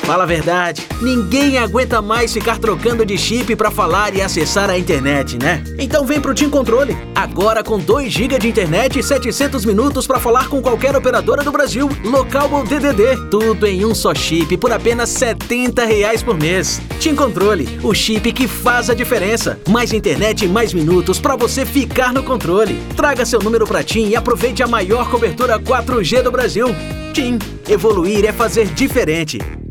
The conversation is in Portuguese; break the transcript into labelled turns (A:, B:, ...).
A: Fala a verdade, ninguém aguenta mais ficar trocando de chip pra falar e acessar a internet, né? Então vem pro TIM Controle, agora com 2 GB de internet e 700 minutos pra falar com qualquer operadora do Brasil, local ou DDD. Tudo em um só chip por apenas R$ 70 por mês. TIM Controle, o chip que faz a diferença. Mais internet e mais minutos pra você ficar no controle. Traga seu número pra TIM e aproveite a maior cobertura 4G do Brasil. TIM, evoluir é fazer diferente.